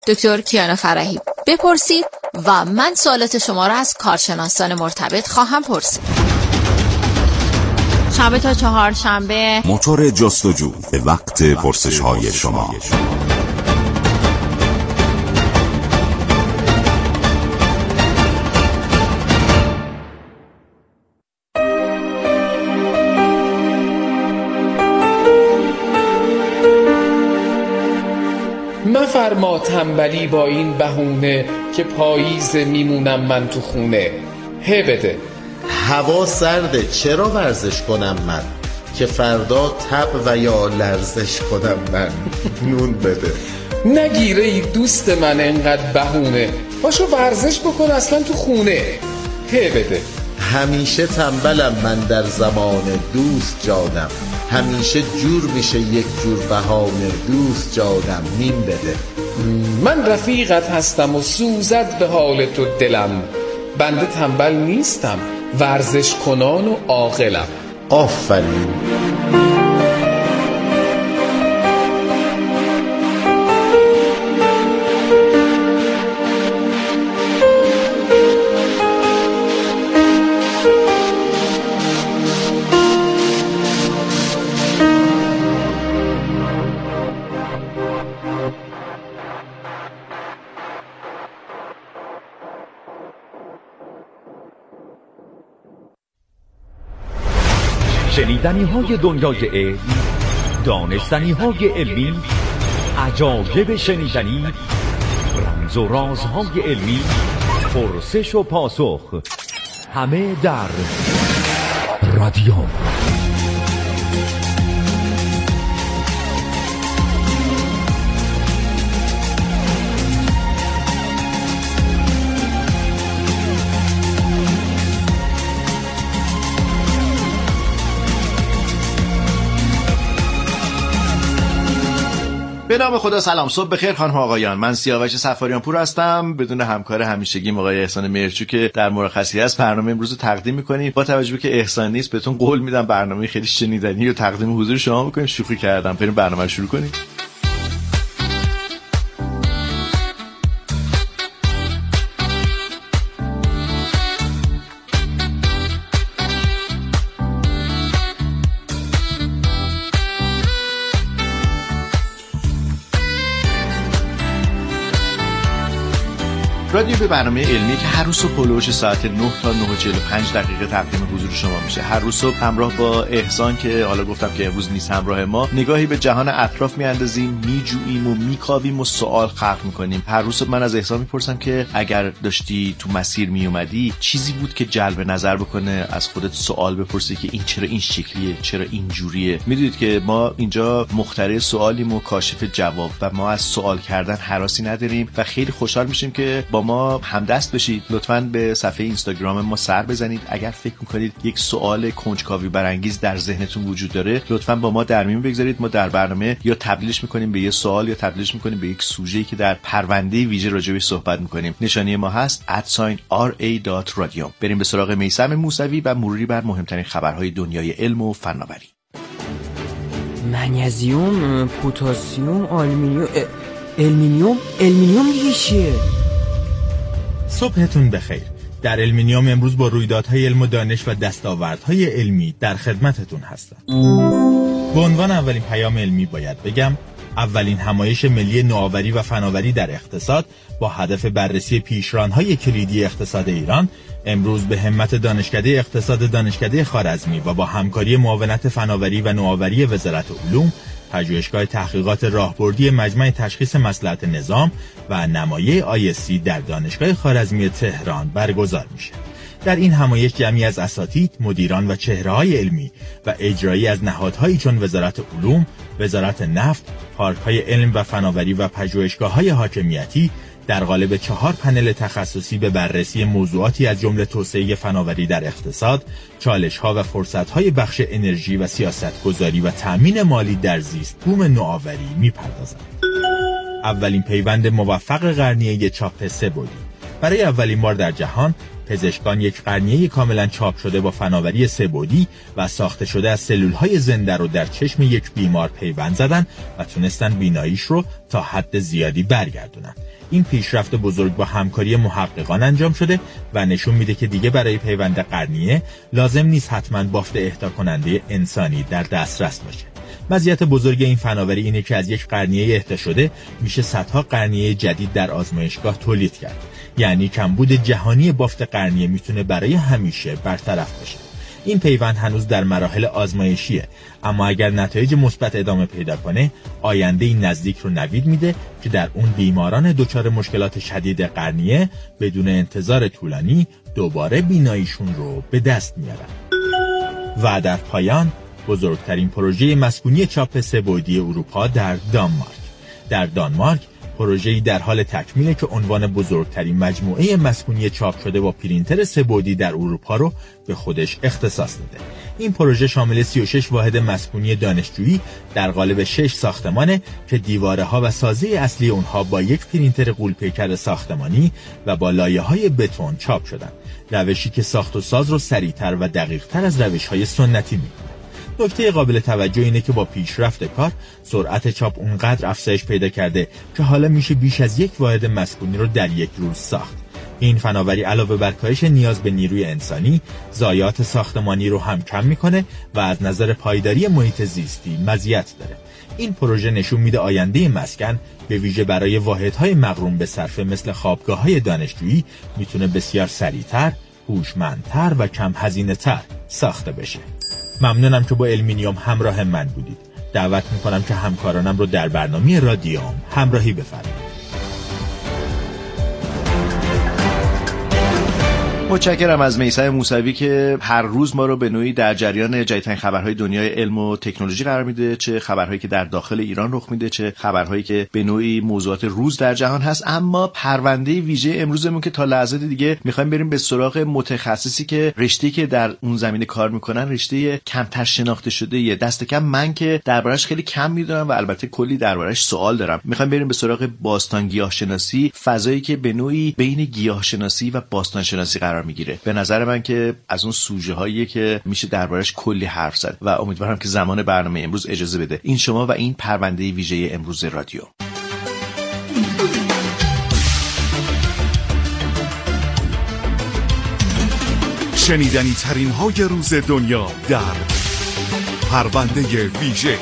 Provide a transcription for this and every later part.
دکتر کیانا فرحی. بپرسید و من سوالات شما را از کارشناسان مرتبط خواهم پرسید. شنبه تا چهارشنبه موتور جستجو به وقت پرسش های شما. مفرما تنبلی با این بهونه که پاییز میمونم من تو خونه. بده. هوا سرده چرا ورزش کنم من که فردا تب و یا لرزش کنم من. نون بده. نگیره ای دوست من انقدر بهونه، پاشو ورزش بکن اصلا تو خونه. بده. همیشه تنبلم من در زمان دوست جانم، همیشه جور میشه یک جور بهانه دوست جانم. نیم بده. من رفیقت هستم و سوزد به حال تو دلم، بنده تنبل نیستم ورزش کنان و عاقلم. آفرین. شنیدنی‌های دنیای علم، دانستنی‌های علمی، عجایب شنیدنی، رمز و رازهای علمی، پرسش و پاسخ، همه در رادیو. به نام خدا. سلام، صبح بخیر خانم آقایان. من سیاوش صفاریان پور هستم، بدون همکار همیشگیم آقای احسان مرچو که در مرخصی است. برنامه امروز رو تقدیم می‌کنیم. با توجه به که احسان نیست بهتون قول میدم برنامه خیلی شنیدنی رو تقدیم حضور شما بکنیم. شوخی کردم. بریم برنامه رو شروع کنیم. رادیو به برنامه علمی که هر روز صبح هلوش ساعت 9 تا 9:45 دقیقه تقدیم حضور شما میشه. هر روز صبح همراه با احسان که حالا گفتم که امروز نیست همراه ما، نگاهی به جهان اطراف میاندازیم، میجوییم و میکاویم و سوال خلق میکنیم. هر روز صبح من از احسان میپرسم که اگر داشتی تو مسیر میومدی چیزی بود که جلب نظر بکنه، از خودت سوال بپرسی که این چرا این شکلیه، چرا این جوریه. میدونید که ما اینجا مخترع سوالیم و کاشف جواب و ما از سوال کردن هراسی نداریم و خیلی خوشحال میشیم که با ما همدست بشید. لطفاً به صفحه اینستاگرام ما سر بزنید. اگر فکر میکنید یک سوال کنجکاوی برانگیز در ذهنتون وجود داره، لطفاً با ما در میون بگذارید. ما در برنامه یا تبدیلش میکنیم به یه سوال یا تبدیلش میکنیم به یک سوژه‌ای که در پرونده ویژه راجع بهش صحبت میکنیم. نشانی ما هست @ra.radio. بریم به سراغ میثم موسوی و مروری بر مهمترین خبرهای دنیای علم و فناوری. منیزیم، پتاسیم، آلومینیوم دیگه چیه؟ صبحتون بخیر. در المینیوم امروز با رویدادهای علم و دانش و دستاوردهای علمی در خدمتتون هستم. به عنوان اولین پیام علمی باید بگم اولین همایش ملی نوآوری و فناوری در اقتصاد با هدف بررسی پیشران‌های کلیدی اقتصاد ایران امروز به همت دانشکده اقتصاد دانشکده خوارزمی و با همکاری معاونت فناوری و نوآوری وزارت علوم، پژوهشگاه تحقیقات راهبردی مجمع تشخیص مصلحت نظام و نمایه ISC در دانشگاه خوارزمی تهران برگزار میشه. در این همایش جمعی از اساتید، مدیران و چهره‌های علمی و اجرایی از نهادهایی چون وزارت علوم، وزارت نفت، پارک‌های علم و فناوری و پژوهشگاه‌های حاکمیتی در قالب 4 پنل تخصصی به بررسی موضوعاتی از جمله توسعه فناوری در اقتصاد، چالش‌ها و فرصت‌های بخش انرژی و سیاست‌گذاری و تأمین مالی در زیست بوم نوآوری می‌پردازند. اولین پیوند موفق قرنیه چاپ 3 بعدی. برای اولین بار در جهان پزشکان یک قرنیه کاملا چاپ شده با فناوری 3 بعدی و ساخته شده از سلول‌های زنده رو در چشم یک بیمار پیوند زدن و تونستن بیناییش رو تا حد زیادی برگردونن. این پیشرفت بزرگ با همکاری محققان انجام شده و نشون میده که دیگه برای پیوند قرنیه لازم نیست حتما بافت اهدا کننده انسانی در دسترس باشه. مزیت بزرگ این فناوری اینه که از یک قرنیه اهدا شده میشه صدها قرنیه جدید در آزمایشگاه تولید کرد. یعنی کمبود جهانی بافت قرنیه میتونه برای همیشه برطرف بشه. این پیوند هنوز در مراحل آزمایشیه، اما اگر نتایج مثبت ادامه پیدا کنه، آینده این نزدیک رو نوید میده که در اون بیماران دچار مشکلات شدید قرنیه بدون انتظار طولانی دوباره بیناییشون رو به دست میارن. و در پایان بزرگترین پروژه مسکونی چاپ سه‌بعدی اروپا در دانمارک پروژه‌ای در حال تکمیله که عنوان بزرگترین مجموعه مسکونی چاپ شده با پرینتر سه‌بعدی در اروپا رو به خودش اختصاص داده. این پروژه شامل 36 واحد مسکونی دانشجویی در قالب 6 ساختمانه که دیواره‌ها و سازه اصلی اونها با یک پرینتر غول‌پیکر ساختمانی و با لایه‌های بتون چاپ شدن. روشی که ساخت و ساز رو سریع‌تر و دقیق‌تر از روش‌های سنتی می‌کنه. نکته قابل توجه اینه که با پیشرفت کار سرعت چاپ اونقدر افزایش پیدا کرده که حالا میشه بیش از یک واحد مسکونی رو در یک روز ساخت. این فناوری علاوه بر کاهش نیاز به نیروی انسانی، ضایعات ساختمانی رو هم کم میکنه و از نظر پایداری محیط زیستی مزیت داره. این پروژه نشون میده آینده مسکن به ویژه برای واحدهای مغروم به صرفه مثل خوابگاه‌های دانشجویی میتونه بسیار سریعتر، هوشمندتر و کم هزینه‌تر ساخته بشه. ممنونم که با المینیوم همراه من بودید. دعوت میکنم که همکارانم رو در برنامه رادیوم همراهی بفرمایید. متشکرم از میثم موسوی که هر روز ما رو به نوعی در جریان جدیدترین خبرهای دنیای علم و تکنولوژی قرار میده، چه خبرهایی که در داخل ایران رخ میده، چه خبرهایی که به نوعی موضوعات روز در جهان هست. اما پرونده ویژه امروزمون که تا لحظات دیگه میخوایم بریم به سراغ متخصصی که رشته‌ای که در اون زمینه کار میکنن رشته کمتر شناخته شده یه دست کم من که دربارش خیلی کم میدونم و البته کلی دربارش سوال دارم. میخوایم بریم به سراغ باستان گیاهشناسی، فضایی که به نوعی بین گیاهشناسی و باستان شناسی قرار میگیره. به نظر من که از اون سوژه هاییه که میشه دربارش کلی حرف زد و امیدوارم که زمان برنامه امروز اجازه بده. این شما و این پرونده ویژه امروز رادیو. شنیدنی ترین های روز دنیا در پرونده ویژه.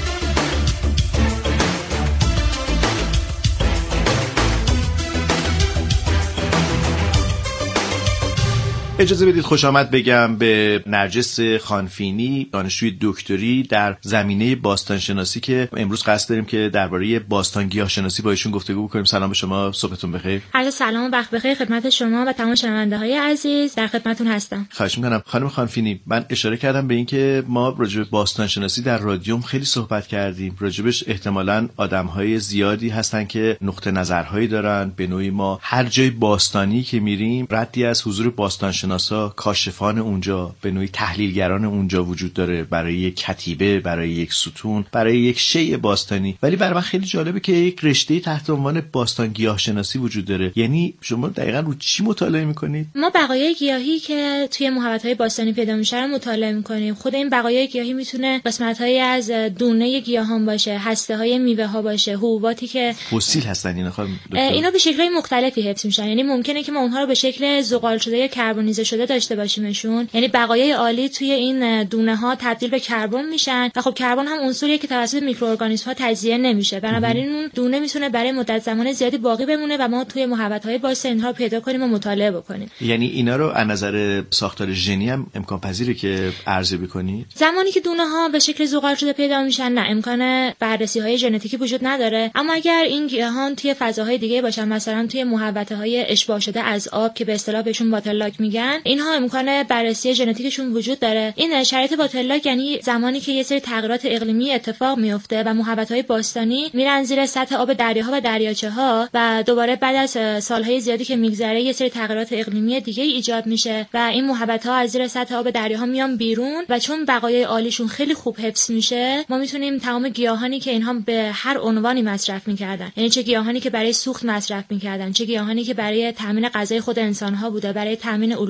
اجازه بدید خوش آمد بگم به نرجس خانفینی، دانشجوی دکتری در زمینه باستان شناسی که امروز قصد داریم که درباره باستان گیاهشناسی با ایشون گفتگو بکنیم. سلام به شما، صبحتون بخیر. عرض سلام و وقت بخیر خدمت شما و تمام شنونده‌های عزیز، در خدمتتون هستم. خواهش می‌کنم. خانم خانفینی، من اشاره کردم به این که ما راجع به باستان شناسی در رادیوم خیلی صحبت کردیم. راجبش احتمالاً آدم‌های زیادی هستن که نقطه نظرهایی دارن. به نوعی ما هر جای باستانی که میریم ردی از حضور باستان شناسا، کاشفان اونجا، به نوعی تحلیلگران اونجا وجود داره برای یک کتیبه، برای یک ستون، برای یک شیء باستانی. ولی برای من خیلی جالبه که یک رشته تحت عنوان باستان گیاهشناسی وجود داره. یعنی شما دقیقاً رو چی مطالعه میکنید؟ ما بقایای گیاهی که توی محوطه‌های باستانی پیدا میشه رو مطالعه میکنیم. خود این بقایای گیاهی میتونه قسمت‌هایی از دونه گیاهان باشه، هسته‌های میوه‌ها باشه، حبوباتی که فسیل هستن. اینا به شکل‌های مختلفی حفظ میشن. یعنی ممکنه که ما اونها رو به شکل زغال شده یا کربونیزه شده داشته باشیمشون. یعنی بقایای عالی توی این دونه ها تبدیل به کربن میشن و خب کربن هم عنصریه که توسط میکروارگانیسم ها تجزیه نمیشه. بنابراین اون دونه میتونه برای مدت زمان زیادی باقی بمونه و ما توی محوطه‌های باستان اینها رو پیدا کنیم و مطالعه بکنیم. یعنی اینا رو از نظر ساختار ژنی هم امکان پذیره که ارزیابی کنید؟ زمانی که دونه ها به شکل زغال شده پیدا میشن نه، امکان بررسی‌های ژنتیکی وجود نداره. اما اگر این گیاهان توی فضاهای دیگه باشن، مثلا توی محوطه‌های اشباع شده از آب که به اصطلاح بهشون واترلاک میگن، اینها امکان بررسی ژنتیکشون وجود داره. این شرایط واترلاک یعنی زمانی که یه سری تغییرات اقلیمی اتفاق میفته و محوطه‌های باستانی میرن زیر سطح آب دریاها و دریاچه‌ها و دوباره بعد از سالهای زیادی که میگذره یه سری تغییرات اقلیمی دیگه ایجاد میشه و این محوطه‌ها از زیر سطح آب دریاها میان بیرون و چون بقایای عالیشون خیلی خوب حفظ میشه، ما میتونیم تمام گیاهانی که اینها به هر عنوانی مصرف میکردن، یعنی چه گیاهانی که برای سوخت مصرف میکردن، چه گیاهانی که برای تامین غذای خود انسان‌ها بوده، برای تامین علوف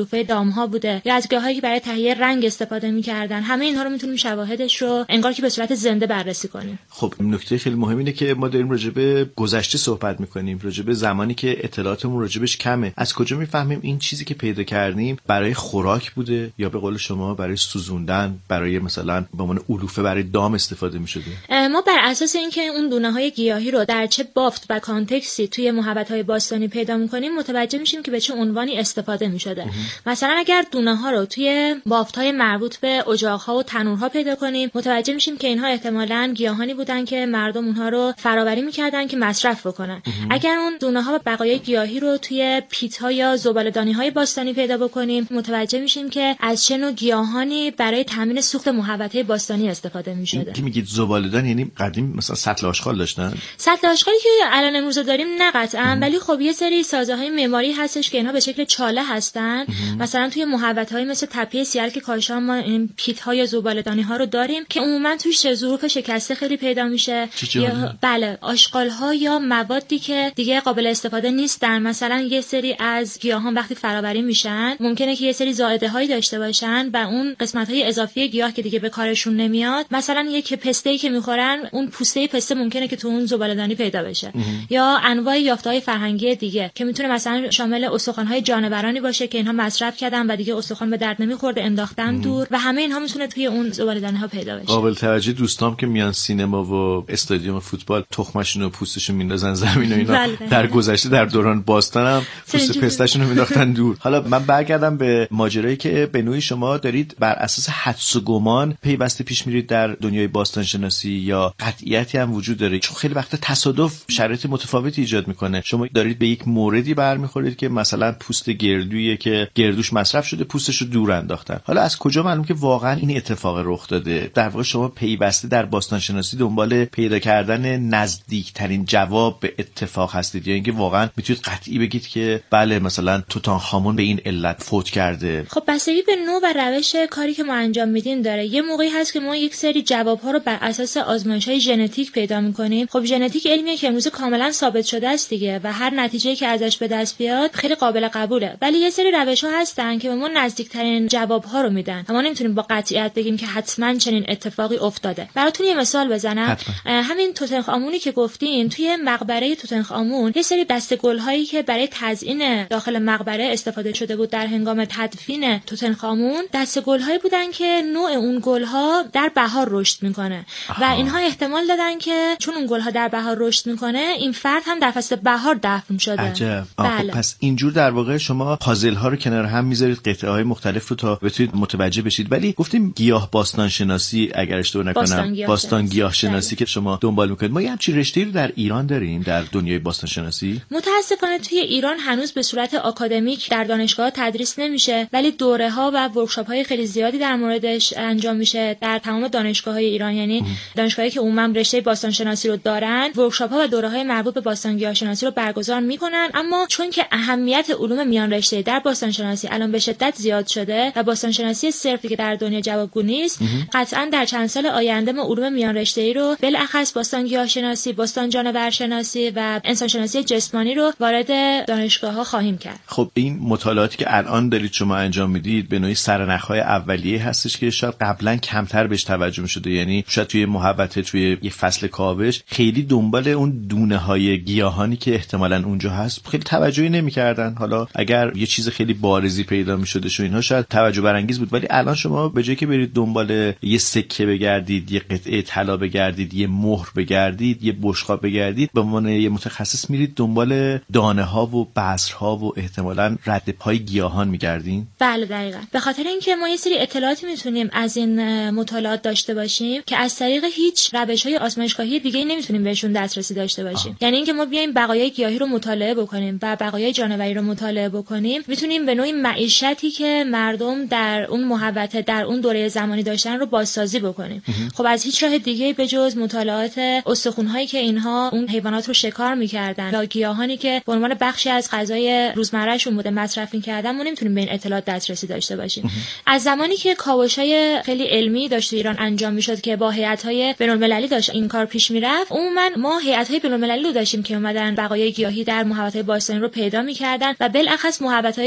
علوفه دامها بوده یا از گیاهایی که برای تهیه رنگ استفاده می‌کردن. همه اینها رو میتونیم شواهدش رو انگار که به صورت زنده بررسی کنیم. خب نکته خیلی مهم اینه که ما داریم راجع به گذشته صحبت می‌کنیم، راجع به زمانی که اطلاعاتمون راجبش کمه. از کجا می‌فهمیم این چیزی که پیدا کردیم برای خوراک بوده یا به قول شما برای سوزوندن، برای مثلا به عنوان علوفه برای دام استفاده می‌شده؟ ما بر اساس اینکه اون دونه‌های گیاهی رو در چه بافت و کانتکستی توی محوطه‌های باستانی پیدا می‌کنیم متوجه میشیم که به چه عنوانی استفاده می‌شده. مثلا اگر دونه‌ها رو توی بافت‌های مربوط به اجاق‌ها و تنورها پیدا کنیم متوجه میشیم که اینها احتمالاً گیاهانی بودن که مردم اونها رو فرآوری می‌کردن که مصرف بکنن. اگر اون دونه‌ها و بقایای گیاهی رو توی پیت‌ها یا زباله‌دانی‌های باستانی پیدا بکنیم متوجه میشیم که از چه نوع گیاهانی برای تامین سوخت محوطه باستانی استفاده می‌شده. کی میگید زباله‌دان یعنی قدیم مثلا سطل آشغال داشتن؟ سطل آشغالی که الان امروز داریم نه قطعاً، ولی خب یه سری سازه‌های معماری هستش که اینها به شکل چاله هستن. مثلا توی محوطه‌های مثل تپه سیرک کاشان ما این پیت‌ها یا زباله‌دانی‌ها رو داریم که عموماً توش ظروف شکسته خیلی پیدا میشه. یا بله آشغال‌ها یا موادی که دیگه قابل استفاده نیستن. مثلا یه سری از گیاهان وقتی فرآوری میشن ممکنه که یه سری زائده‌هایی داشته باشن و اون قسمت‌های اضافی گیاه که دیگه به کارشون نمیاد، مثلا یک پسته‌ای که می‌خورن اون پوسته پسته ممکنه که تو اون زباله‌دانی پیدا بشه. یا انواع یافته‌های فرهنگی دیگه که میتونه مثلا شامل استخوان‌های جانورانی باشه که اینها مصرف کردن و دیگه استخوان به درد نمی‌خورده انداختن دور و همه اینها میتونه توی اون زباله‌دانی‌ها پیدا بشه. قابل توجه دوستام که میان سینما و استادیوم فوتبال تخمشون و پوستشون میندازن زمین و اینا در گذشته در دوران باستان هم پوست پسته‌شون رو مینداختن دور. حالا من برگردم به ماجرایی که به نوعی شما دارید بر اساس حدس و گمان پیوسته پیش میرید در دنیای باستان شناسی یا قطعیتی هم وجود داره؟ چون خیلی وقت تصادف شرایط متفاوتی ایجاد میکنه. شما دارید به یک موردی برمیخورید که مثلا پوست گردویی که گردوش مصرف شده پوستش رو دور انداختن. حالا از کجا معلوم که واقعا این اتفاق رخ داده؟ در واقع شما پیوسته در باستان شناسی دنبال پیدا کردن نزدیکترین جواب به اتفاق هستید یا اینکه واقعا میتونید قطعی بگید که بله مثلا توتنخامون به این علت فوت کرده؟ خب بستگی به نوع و روش کاری که ما انجام میدیم داره. یه موقعی هست که ما یک سری جواب‌ها رو بر اساس آزمایش‌های ژنتیک پیدا می‌کنیم. خب ژنتیک علمیه که امروز کاملا ثابت شده است دیگه و هر نتیجه‌ای که ازش به دست بیاد خیلی قابل قبوله. ولی یه سری روش‌ها هستن که به ما نزدیک‌ترین جواب‌ها رو میدن. ما نمیتونیم با قطعیت بگیم که حتما چنین اتفاقی افتاده. براتون یه مثال بزنم. همین توتنخامونی که گفتین، توی مقبره توتنخامون یه سری دسته گل‌هایی که برای تزیین داخل مقبره استفاده شده بود در هنگام تدفین توتنخامون، دسته گل‌هایی بودن که نوع اون گل‌ها در بهار رشد میکنه و اینها احتمال دادن که چون اون گل‌ها در بهار رشد میکنه این فرد هم در فصل بهار دفن شده. عجب. بله. پس اینجور در واقع شما پازل ها رو کنار هم میذارید، قطعه‌های مختلف رو تا بتونید متوجه بشید. ولی گفتیم گیاه باستان شناسی، اگر اشتباه نکنم باستان گیاه شناسی که شما دنبال میکنید، ما یه همچین رشته‌ای رو در ایران داریم در دنیای باستان شناسی؟ متاسفانه توی ایران هنوز به صورت آکادمیک در دانشگاه تدریس نمیشه، ولی دوره‌ها و ورکشاپ‌های خیلی زیادی در موردش انجام میشه در تمام دانشگاه‌های ایران. یعنی دانشگاهایی که عموما رشته باستان شناسی رو دارن ورکشاپ‌ها و دوره‌های مربوط به باستان گیاه شناسی رو برگزار میکنن. اما چون که اهمیت علوم میان رشته در باستان شناسی الان به شدت زیاد شده و باستان شناسی صرفی که در دنیا جوابگو نیست، قطعاً در چند سال آینده ما علوم میان رشته‌ای رو بالاخص باستان گیاه شناسی، باستان جانور شناسی و انسان شناسی جسمانی رو وارد دانشگاه‌ها خواهیم کرد. خب این مطالعاتی که الان دارید شما انجام میدید به نوعی سرنخ‌های اولیه هستش که شاید قبلا کمتر بهش توجه می‌شده. یعنی شاید توی محوطه توی یه فصل کاوش خیلی دنبال اون دونه‌های گیاهانی که احتمالاً اونجا هست خیلی توجهی نمی‌کردن. حالا اگر یه چیز خیلی بارزی پیدا می‌شده و اینها شاید توجه برانگیز بود، ولی الان شما به جای که برید دنبال یه سکه بگردید، یه قطعه طلا بگردید، یه مهر بگردید، یه بشقاب بگردید، به عنوان یه متخصص میرید دنبال دانه‌ها و بذرها و احتمالاً ردپای گیاهان می‌گردین. بله دقیقاً. به خاطر اینکه ما یه سری اطلاعاتی میتونیم از این مطالعات داشته باشیم که از طریق هیچ روش‌های آزمایشگاهی دیگه نمیتونیم بهشون دسترسی داشته باشیم. یعنی اینکه ما بیایم بقایای گیاهی رو مطالعه بکنیم و بقایای جانوری رو مطالعه بکنیم، میتونیم به نوعی معیشتی که مردم در اون محوطه در اون دوره زمانی داشتن رو بازسازی بکنیم. خب از هیچ راه دیگه به جز مطالعات استخوان‌هایی که اینها اون حیوانات رو شکار می‌کردن یا گیاهانی که به عنوان بخشی از غذای روزمره‌شون بوده مصرف می‌کردن، ما نمیتونیم به این اطلاعات دسترسی داشته باشیم. از زمانی که کاوش‌های خیلی علمی داشت تو ایران انجام می‌شد که با هیئت‌های بین‌المللی داشت این کار پیش می‌رفت، عموماً ما هیئت‌های بین‌المللی رو داشتیم که اومدن بقایای گیاهی در محوطه باستانی رو پیدا می‌کردن و بالاخص محوطه‌ای که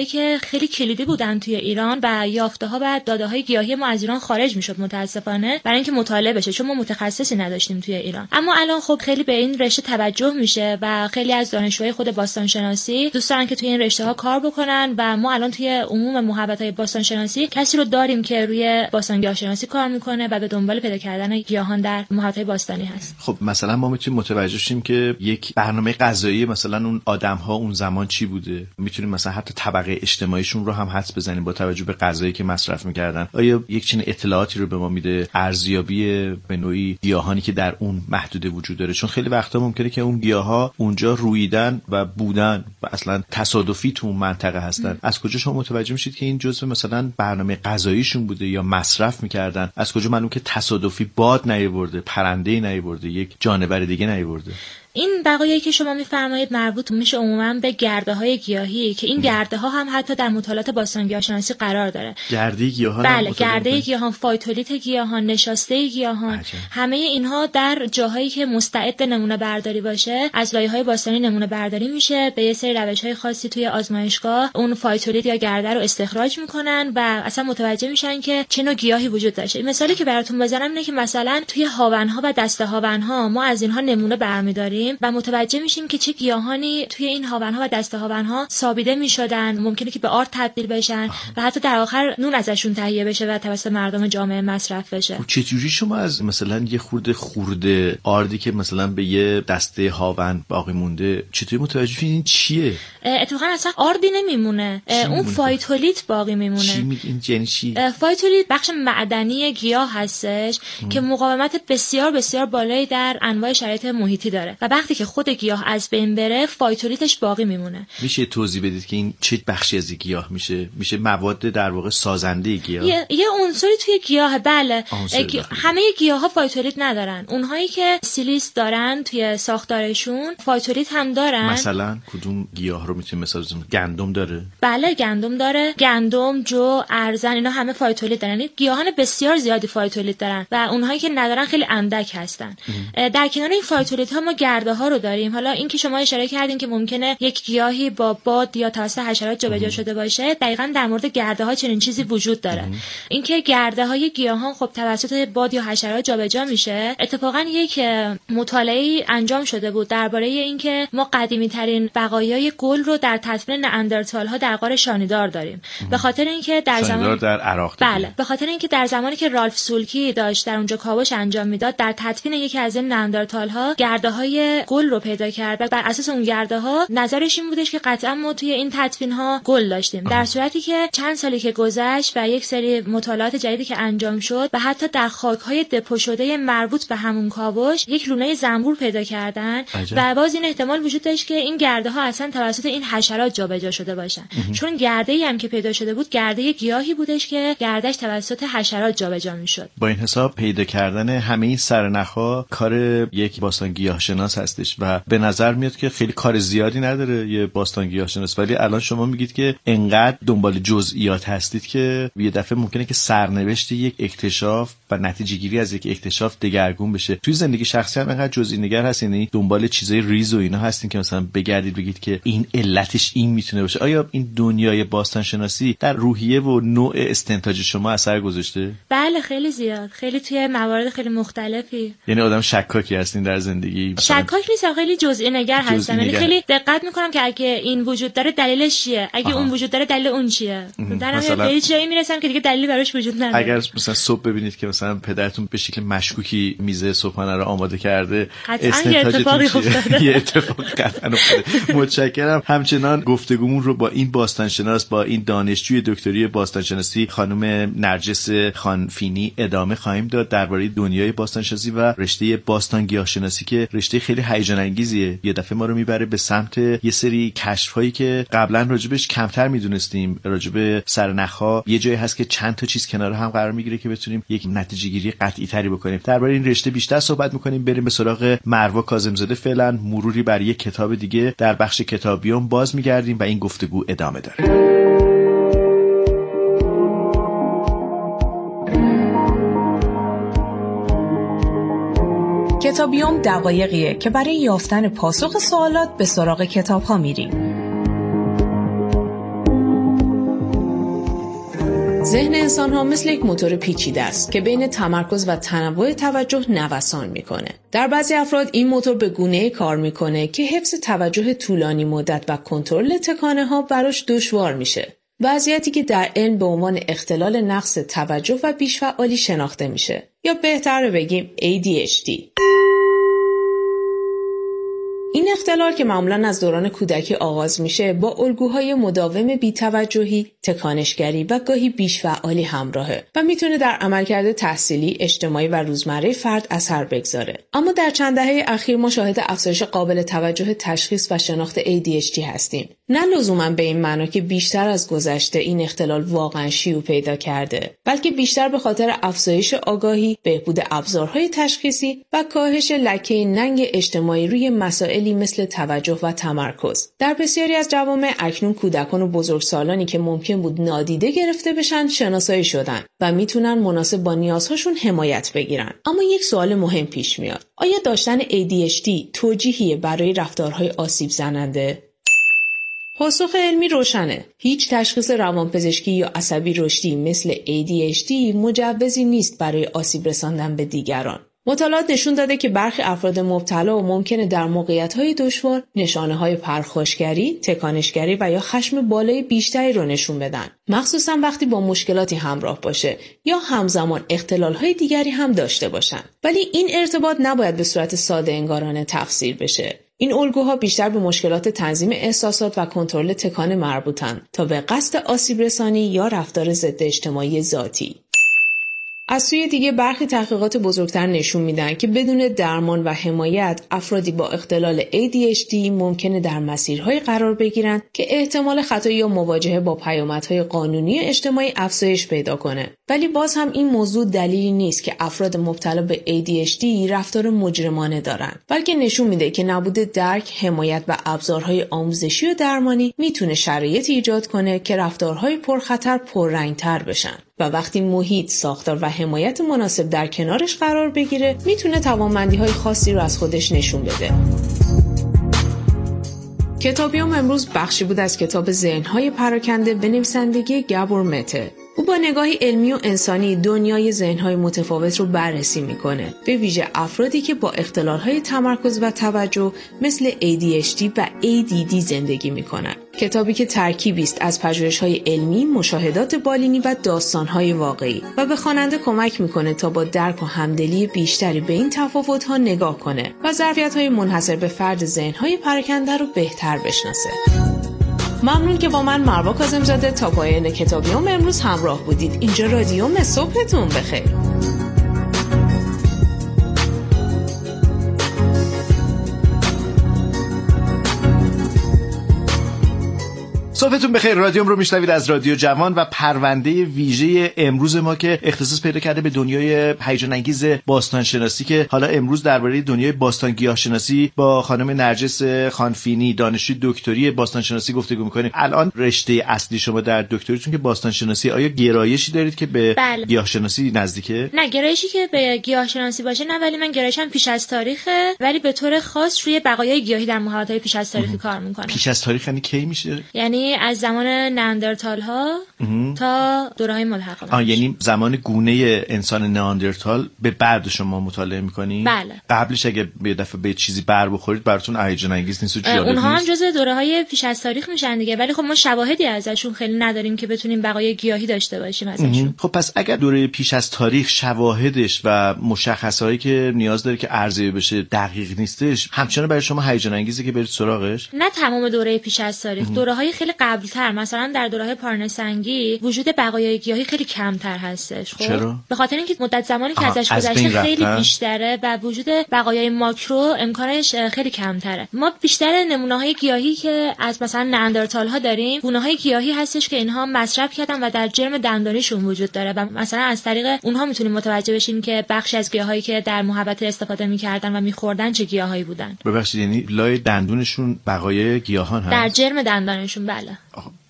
خیلی کلیدی بودن توی ایران و یافته‌ها و داده‌های گیاهی ما از ایران خارج میشد متاسفانه، برای اینکه مطالعه بشه، چون ما متخصصی نداشتیم توی ایران. اما الان خب خیلی به این رشته توجه میشه و خیلی از دانشجوهای خود باستانشناسی دوست دارن که توی این رشته‌ها کار بکنن و ما الان توی عموم محوطه‌های باستانشناسی کسی رو داریم که روی باستان گیاهشناسی کار میکنه و به دنبال پیدا کردن گیاهان در محوطه‌های باستانی هست. خب مثلا ما میتونیم متوجه شیم که یک برنامه غذایی مثلا اون آدم‌ها اون زمان چی بوده، میتونیم مثلا حتی طبقه اجتماعیشون رو هم حدس بزنیم با توجه به غذایی که مصرف می‌کردن. آیا یک چنین اطلاعاتی رو به ما میده ارزیابی به نوعی گیاهانی که در اون محدوده وجود داره؟ چون خیلی وقتا ممکنه که اون گیاها اونجا رویدن و بودن و اصلا تصادفی تو اون منطقه هستن. از کجا شما متوجه میشید که این جزء مثلا برنامه غذاییشون بوده یا مصرف می‌کردن؟ از کجا معلوم که تصادفی باد نیاورده، پرنده‌ای نیاورده، یک جانور دیگه نیاورده؟ این بقایایی که شما میفرمایید مربوط میشه عموما به گرده‌های گیاهی که این گرده‌ها هم حتی در مطالعات باستان گیاهشناسی قرار داره. گرده گیاهان؟ بله، گرده گیاهان، فایتولیت گیاهان، نشاسته گیاهان، همه اینها در جاهایی که مستعد نمونه برداری باشه از لایه‌های باستانی نمونه برداری میشه، به یه سری روش‌های خاصی توی آزمایشگاه اون فایتولیت یا گرده رو استخراج میکنن و اصلا متوجه میشن که چه نوع گیاهی وجود داشته. این مثالی که براتون بزنم اینه که مثلا توی هاون‌ها و دسته هاون‌ها ما از اینها نمونه برمی‌داریم و متوجه میشیم که چه گیاهانی توی این هاون‌ها و دسته هاون‌ها سابیده میشدن، ممکنه که به آرد تبدیل بشن و حتی در آخر نون ازشون تهیه بشه و توسط مردم جامعه مصرف بشه. چجوری شما از مثلا یه خورده آردی که مثلا به یه دسته هاون باقی مونده چطوری متوجه شدین این چیه؟ اتفاقا اصلا آردی نمیمونه، اون فایتولیت باقی میمونه. چی میگین یعنی چی؟ فایتولیت بخش معدنی گیاه هستش که مقاومت بسیار بسیار بالایی در انواع شرایط محیطی داره و وقتی که خود گیاه از بین بره فایتولیتش باقی میمونه. میشه توضیح بدید که این چه بخشی از گیاه میشه مواد در واقع سازنده گیاه؟ یه عنصری توی گیاه. بله، همه گیاها فایتولیت ندارن. اونهایی که سیلیس دارن توی ساختارشون فایتولیت هم دارن. مثلا کدوم گیاه رو میتونیم مثال بزنیم؟ گندم داره؟ بله، گندم داره. گندم، جو، ارزن، اینا همه فایتولیت دارن. گیاهان بسیار زیادی فایتولیت دارن و اونهایی که ندارن خیلی اندک هستن. در کنار این فایتولیت ها ما گرده ها رو داریم. حالا این که شما اشاره کردین که ممکنه یک گیاهی با باد یا توسط حشرات جابجا شده باشه، دقیقاً در مورد گرده ها چنین چیزی وجود داره. اینکه گرده های گیاهان خب توسط باد یا حشرات جابجا میشه. اتفاقاً یک مطالعه انجام شده بود درباره اینکه ما قدیمی ترین بقایای گل رو در تدفین نئاندرتال ها در غار شانیدار داریم. به خاطر اینکه در زمان در عراق بله، به خاطر اینکه در زمانی که رالف سولکی داشت در اونجا کاوش انجام میداد، در تدفین یکی از این نئاندرتال ها گرده های گل رو پیدا کرد و بر اساس اون گرده ها نظرش این بودش که قطعا ما توی این تدفین ها گل داشتیم. در صورتی که چند سالی که گذشت و یک سری مطالعات جدیدی که انجام شد و حتی در خاک های دپو شده مربوط به همون کاوش یک لونه زنبور پیدا کردن و باز این احتمال وجود داشت که این گرده ها اصلا توسط این حشرات جابجا شده باشن. چون گرده‌ای هم که پیدا شده بود گرده گیاهی بودش که گردش توسط حشرات جابجا میشد. با این حساب پیدا کردن همه این سرنخ‌ها کار یک باستان گیاهشناس هستش و به نظر میاد که خیلی کار زیادی نداره یه باستان گیاهشناس، ولی الان شما میگید که انقدر دنبال جزئیات هستید که یه دفعه ممکنه که سرنوشت یک اکتشاف و نتیجه گیری از یک اکتشاف دگرگون بشه. توی زندگی شخصی هم انقدر جزئی نگر هستین، یعنی دنبال چیزای ریز و اینا هستین که مثلا بگردید بگید که این علتش این میتونه باشه. آیا این دنیای باستان شناسی در روحیه و نوع استنتاج شما اثر گذاشته؟ بله، خیلی زیاد، خیلی توی موارد خیلی مختلفی. یعنی آدم شکاکی هستین در زندگی؟ شکاک نیستم، خیلی جزئی نگر هستم. یعنی خیلی دقت میکنم که اگه این وجود داره دلیلش چیه، اگه اون وجود داره دلیل اون چیه. در نهایت هیچ جایی میرسم که دیگه دلیلی براش وجود نداره. اگر مثلا صبح ببینید که مثلا پدرتون به شکل مشکوکی میز صبحانه رو آماده کرده، استنتاجتون چیه؟ یه اتفاق قطعا افتاده. متشکرم. همچنان گفتگومون رو با این باستانشناس، با این دانشجوی دکتری باستانشناسی خانم نرجس خانفینی ادامه خواهیم داد درباره دنیای باستانشناسی و رشته باستان گیاهشناسی که رشته خیلی هیجان انگیزیه. یه دفعه ما رو میبره به سمت یه سری کشف‌هایی که قبلا راجبش کمتر میدونستیم. راجب سرنخ‌ها یه جایی هست که چند تا چیز کنار هم قرار میگیره که بتونیم یک نتیجه گیری قطعی تری بکنیم. درباره این رشته بیشتر صحبت می‌کنیم. بریم به سراغ مروه کاظم‌زاده. فعلا مروری بر یک کتاب دیگه در بخش کتابیون باز میگردیم و این گفتگو ادامه داره. کتابیوم دقایقیه که برای یافتن پاسخ سوالات به سراغ کتاب ها میریم. ذهن انسان‌ها مثل یک موتور پیچیده است که بین تمرکز و تنوع توجه نوسان می‌کنه. در بعضی افراد این موتور به گونه‌ای کار می‌کنه که حفظ توجه طولانی مدت و کنترل تکانه‌ها براش دشوار میشه. وضعیتی که در علم به عنوان اختلال نقص توجه و بیش‌فعالی شناخته میشه، یا بهتر بگیم ADHD. این اختلال که معمولاً از دوران کودکی آغاز میشه با الگوهای مداوم بی‌توجهی، تکانشگری و گاهی بیش‌فعالی همراهه و میتونه در عملکرد تحصیلی، اجتماعی و روزمره فرد اثر بگذاره. اما در چند دهه اخیر ما شاهد افزایش قابل توجه تشخیص و شناخت ADHD هستیم. نه لزوماً به این معنا که بیشتر از گذشته این اختلال واقعاً شیوع پیدا کرده، بلکه بیشتر به خاطر افزایش آگاهی، بهبود ابزارهای تشخیصی و کاهش لکه ننگ اجتماعی روی مسائلی مثل توجه و تمرکز. در بسیاری از جوامع اکنون کودکان و بزرگسالانی که ممکن بود نادیده گرفته بشن شناسایی شدن و میتونن مناسب با نیازهاشون حمایت بگیرن. اما یک سوال مهم پیش میاد. آیا داشتن ADHD توجیهی برای رفتارهای آسیب زننده؟ پاسخ علمی روشنه. هیچ تشخیص روانپزشکی یا عصبی رشدی مثل ADHD مجوزی نیست برای آسیب رساندن به دیگران. مطالعات نشون داده که برخی افراد مبتلا و ممکنه در موقعیت‌های دشوار نشانه‌های پرخاشگری، تکانشگری و یا خشم بالای بیشتری رو نشون بدن، مخصوصاً وقتی با مشکلاتی همراه باشه یا همزمان اختلال‌های دیگری هم داشته باشن. ولی این ارتباط نباید به صورت ساده انگارانه تفسیر بشه. این الگوها بیشتر به مشکلات تنظیم احساسات و کنترل تکان مربوطن تا به قصد آسیب رسانی یا رفتار ضد اجتماعی ذاتی. از سوی دیگه برخی تحقیقات بزرگتر نشون میدن که بدون درمان و حمایت افرادی با اختلال ADHD ممکنه در مسیرهای قرار بگیرن که احتمال خطا یا مواجهه با پیامدهای قانونی اجتماعی افزایش پیدا کنه. ولی باز هم این موضوع دلیلی نیست که افراد مبتلا به ADHD رفتار مجرمانه دارن، بلکه نشون میده که نبود درک، حمایت و ابزارهای آموزشی و درمانی میتونه شرایطی ایجاد کنه که رفتارهای پرخطر پررنگ‌تر بشن. و وقتی محیط، ساختار و حمایت مناسب در کنارش قرار بگیره میتونه توانمندی‌های خاصی رو از خودش نشون بده. کتابیوم امروز بخشی بود از کتاب ذهن‌های پراکنده به نویسندگی گابور مته. او با نگاهی علمی و انسانی دنیای ذهن‌های متفاوت رو بررسی می‌کنه، به ویژه افرادی که با اختلال‌های تمرکز و توجه مثل ADHD و ADD زندگی می‌کنن. کتابی که ترکیبی است از پژوهش‌های علمی، مشاهدات بالینی و داستان‌های واقعی و به خواننده کمک می‌کنه تا با درک و همدلی بیشتری به این تفاوت‌ها نگاه کنه و ظرفیت‌های منحصر به فرد ذهن‌های پراکنده رو بهتر بشناسه. ممنون که با من مروه کاظم‌زاده تا پایان کتابیوم امروز همراه بودید. اینجا رادیوم صبحتون بخیر. صبحتون بخیر. رادیوم رو میشنوید از رادیو جوان و پرونده ویژه امروز ما که اختصاص پیدا کرده به دنیای هیجان انگیز باستان شناسی که حالا امروز درباره دنیای باستان گیاه شناسی با خانم نرجس خانفینی دانشجوی دکتری باستان شناسی گفتگو می‌کنیم. الان رشته اصلی شما در دکتریتون که باستان شناسی، آیا گرایشی دارید که به گیاه شناسی نزدیکه؟ نه، گرایشی که به گیاه شناسی باشه نه، ولی من گرایشم پیش از تاریخه، ولی به طور خاص روی بقایای گیاهی در محوطه‌های پیش از تاریخی کار می‌کنم. پیش از تاریخ یعنی کی میشه؟ یعنی از زمان نئاندرتال ها تا دوره‌های ملحقه. یعنی زمان گونه انسان نئاندرتال به بعد شما مطالعه می‌کنید؟ بله. قبلش اگه به دفعه به چیزی بر بخورید براتون هیجان انگیز نیست و جالب نیست؟ اونها هم جزء دوره‌های پیش از تاریخ میشن دیگه، ولی خب ما شواهدی ازشون خیلی نداریم که بتونیم بقایای گیاهی داشته باشیم ازشون. خب پس اگر دوره پیش از تاریخ شواهدش و مشخصهایی که نیاز داره که ارزیابی بشه دقیق نیستش، همچنان برای شما هیجان انگیزه که برید سراغش؟ نه تمام دوره پیش از تاریخ، دوره‌های خیلی قبل‌تر، مثلا در دوره پارنسنگی وجود بقایای گیاهی خیلی کمتر هستش. خب چرا؟ به خاطر اینکه مدت زمانی که ازش گذشته خیلی بیشتره و وجود بقایای ماکرو امکانش خیلی کمتره. ما بیشتر نمونه‌های گیاهی که از مثلا نئاندرتال ها داریم، گونه‌های گیاهی هستش که اینها مصرف کردن و در جرم دندانیشون وجود داره و مثلا از طریق اونها میتونیم متوجه بشیم که بخشی از گیاهایی که در محوطه استفاده می‌کردن و می‌خوردن چه گیاهایی بودن. ببخشید، یعنی لای دندونشون بقایای گیاهان هست؟ در جرم دندانشون، بله.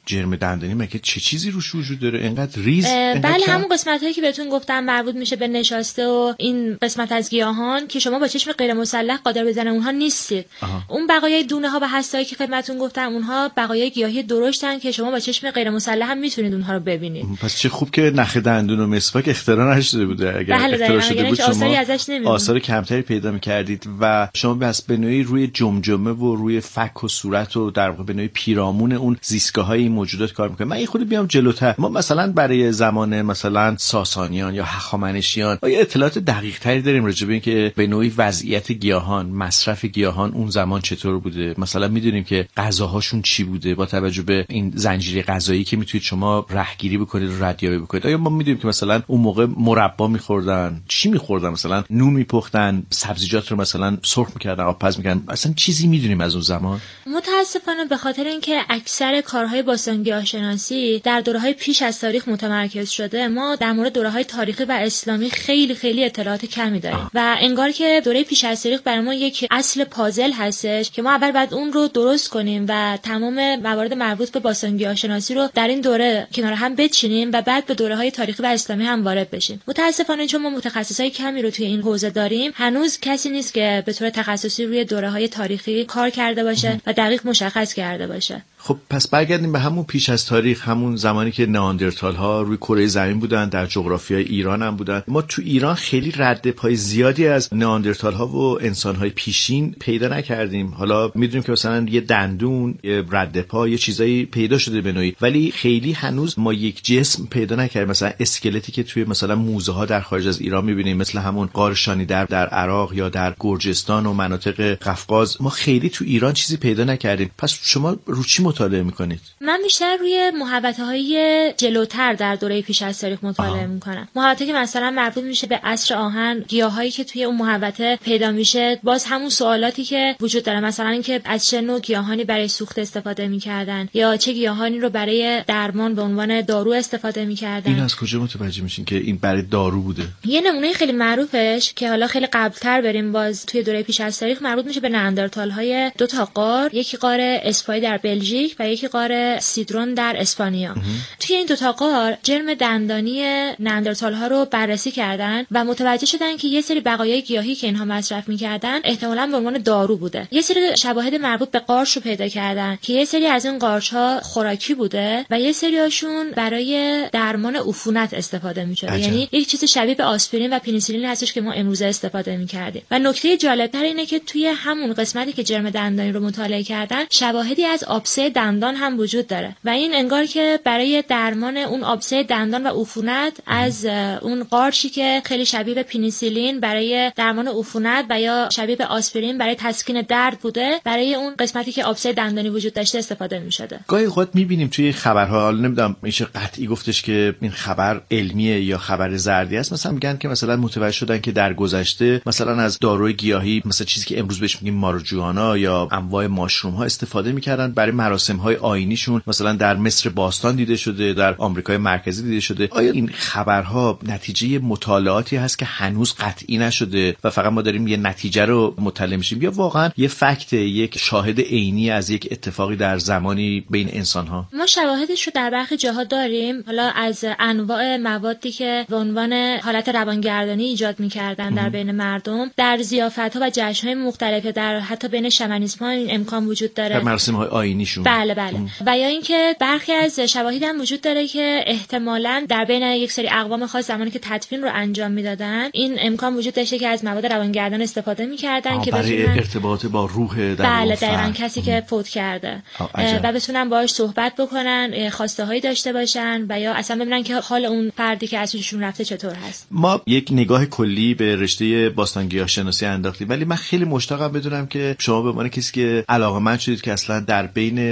جرم دندانی مگه چه چیزی روش وجود داره اینقدر ریز؟ بله همون قسمتایی که بهتون گفتم مربوط میشه به نشاسته و این قسمت از گیاهان که شما با چشم غیر مسلح قادر بزنن اونها نیستید. اون بقایای دونه ها و هسته‌ای که خدمتتون گفتم اونها بقایای گیاهی درشتن که شما با چشم غیر مسلح هم میتونید اونها رو ببینید. پس چه خوب که نخ دندون و مسواک اختراع نشده بوده. اگر اختراع شده بود شما آثار کمتری پیدا می‌کردید و شما بس به نوعی روی جمجمه و روی فک و صورت و در واقع به نوعی پیرامون اون زیستگاه‌های این موجودات کار می‌کنید. من این خود بیام جلوتر. ما مثلا برای زمان مثلا ساسانیان یا هخامنشیان آیا اطلاعات دقیق‌تری داریم راجع به اینکه به نوعی وضعیت گیاهان، مصرف گیاهان اون زمان چطور بوده؟ مثلا می‌دونیم که غذاهاشون چی بوده با توجه به این زنجیره غذایی که میتونید شما رهگیری بکنید و ردیابی بکنید. آیا ما می‌دونیم که مثلا اون موقع مربا می‌خوردن، چی می‌خوردن؟ مثلا نون می‌پختن، سبزیجات رو مثلا سرخ می‌کردن، آبپز می‌کردن. اصلا چیزی می‌دونیم از اون زمان؟ متأسفانه به خاطر اینکه اکثر کارهای باستانگیاه‌شناسی در دوره‌های پیش از تاریخ متمرکز شده، ما در مورد دوره‌های تاریخی و اسلامی خیلی اطلاعات کمی داریم و انگار که دوره پیش از تاریخ برای ما یک اصل پازل هستش که ما اول بعد اون رو درست کنیم و تمام موارد مربوط به باستانگیاه‌شناسی رو در این دوره کنار هم بچینیم و بعد به دوره‌های تاریخی و اسلامی هم وارد بشیم. متأسفانه چون ما متخصصای کمی رو توی این حوزه داریم، هنوز کسی نیست که به طور تخصصی روی دوره‌های تاریخی کار کرده باشه و دقیق مشخص کرده باشه. خب پس برگردیم به همون پیش از تاریخ، همون زمانی که نئاندرتال ها روی کره زمین بودن، در جغرافیای ایران هم بودن. ما تو ایران خیلی رد پای زیادی از نئاندرتال ها و انسان های پیشین پیدا نکردیم. حالا میدونیم که مثلا یه دندون، یه رد پا، یه چیزایی پیدا شده به نوعی، ولی خیلی هنوز ما یک جسم پیدا نکردیم. مثلا اسکلتی که توی مثلا موزه ها در خارج از ایران میبینیم، مثل همون غار شانیدر در عراق یا در گرجستان و مناطق قفقاز، ما خیلی تو ایران چیزی پیدا نکردیم. پس شما رو چی مطالعه میکنید؟ من بیشتر روی محوطه‌های جلوتر در دوره پیش از تاریخ مطالعه میکنم. محوطه که مثلا مربوط میشه به عصر آهن، گیاهایی که توی اون محوطه پیدا میشه، باز همون سوالاتی که وجود داره، مثلا اینکه از چه نوع گیاهانی برای سوخت استفاده میکردن یا چه گیاهانی رو برای درمان به عنوان دارو استفاده میکردن. این از کجا متوجه میشین که این برای دارو بوده؟ یه نمونه خیلی معروفش که حالا خیلی قبل‌تر بریم، باز توی دوره پیش از تاریخ، مربوط میشه به نئاندرتال‌های دو تا غار، یکی غار اسپای در بلژیک و یکی غار سیدرون در اسپانیا. توی این دو تا غار جرم دندانی نئاندرتال‌ها رو بررسی کردن و متوجه شدن که یه سری بقایای گیاهی که اینها مصرف می‌کردن احتمالاً به عنوان دارو بوده. یه سری شواهد مربوط به قارچ رو پیدا کردن که یه سری از این قارچ‌ها خوراکی بوده و یه سریاشون برای درمان عفونت استفاده می‌شده. یعنی یک چیز شبیه به آسپرین و پنیسیلین هستش که ما امروزه استفاده می‌کردیم. و نکته جالب‌تر اینه که توی همون قسمتی که جرم دندانی رو مطالعه کردن، شواهدی از آبسه دندان هم وجود داره و این انگار که برای درمان اون آبسه دندان و عفونت از اون قارچی که خیلی شبیه به پنیسیلین برای درمان عفونت و یا شبیه به آسپرین برای تسکین درد بوده، برای اون قسمتی که آبسه دندانی وجود داشته استفاده می‌شده. گاهی اوقات می‌بینیم توی خبرها، حالا نمیدونم میشه قطعی گفتش که این خبر علمیه یا خبر زردی است، مثلا میگن که مثلا متوجه شدن که در گذشته مثلا از داروی گیاهی، مثلا چیزی که امروز بهش میگیم ماروجوانا یا انواع ماشروم ها استفاده می‌کردن برای مراسم های آیینیشون، مثلا در مصر باستان دیده شده، در آمریکای مرکزی دیده شده. آیا این خبرها نتیجه مطالعاتی هست که هنوز قطعی نشده و فقط ما داریم یه نتیجه رو مطلع میشیم، یا واقعا یه فکت، یک شاهد عینی از یک اتفاقی در زمانی بین انسان ها؟ ما شواهدش رو در برخی جاها داریم، حالا از انواع موادی که به عنوان حالت روانگردانی ایجاد می‌کردن در بین مردم، در ضیافت‌ها و جشن‌های مختلف، در حتی بین شمنیسم‌ها این امکان وجود داره، در مراسم‌های آیینیشون. بله. و یا اینکه برخی از شواهد هم وجود داره که احتمالاً در بین یک سری اقوام خاص زمانی که تدفین رو انجام میدادن، این امکان وجود داشته که از مواد روانگردان استفاده می‌کردن که برای ارتباط با روح در بله دقیقاً کسی که فوت کرده و بتونن باهاش صحبت بکنن، خواسته‌هایی داشته باشن و یا اصلا ببینن که حال اون فردی که ازشون رفته چطور هست. ما یک نگاه کلی به رشته باستانگیاه‌شناسی انداختیم، ولی من خیلی مشتاقم بدونم که شما به عنوان کسی که علاقه‌مند شدید که اصلا در بین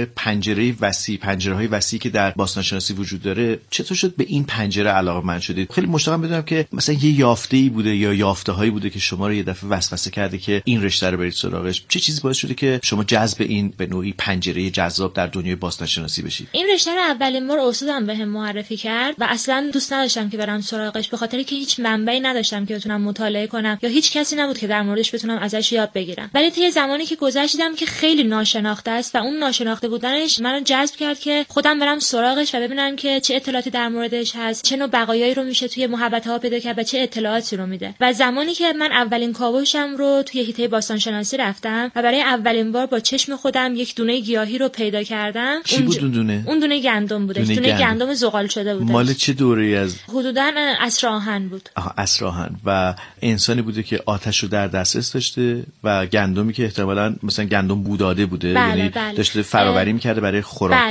پنجره‌های وسیعی که در باستانشناسی وجود داره، چطور شد به این پنجره علاقه‌مند شدید؟ خیلی مشتاقم بدونم که مثلا یه یافته‌ای بوده یا یافته‌هایی بوده که شما رو یه دفعه وسوسه کرده که این رشته رو برید سراغش. چه چیزی باعث شده که شما جذب این به نوعی پنجره جذاب در دنیای باستانشناسی بشید؟ این رشته رو اولین بار استادم بهم معرفی کرد و اصلا دوست نداشتم که برم سراغش، به خاطر که هیچ منبعی نداشتم که بتونم مطالعه کنم یا هیچ کسی نبود که در موردش بتونم ازش یاد بگیرم. ولی طی زمانی که گذشت دیدم که خیلی ناشناخته است و اون ناشناخته بودنش منو جذب کرد که خودم برم سراغش و ببینم که چه اطلاعاتی در موردش هست، چه نوع بقایایی رو میشه توی محوطه‌ها پیدا کرد و چه اطلاعاتی رو میده. و زمانی که من اولین کاوشم رو توی حیطه باستانشناسی رفتم و برای اولین بار با چشم خودم یک دونه گیاهی رو پیدا کردم. چی بود اون دونه؟ اون دونه گندم بودش. دونه گندم زغال شده بود. مال چه دوره‌ای از؟ حدوداً عصر آهن بود. عصر آهن. و انسانی بوده که آتش رو در دسترس داشته و گندمی که احتمالاً مثلا گندم بوداده بوده، بله، یعنی بله. داشته فراوری می‌کرده برای خوراک.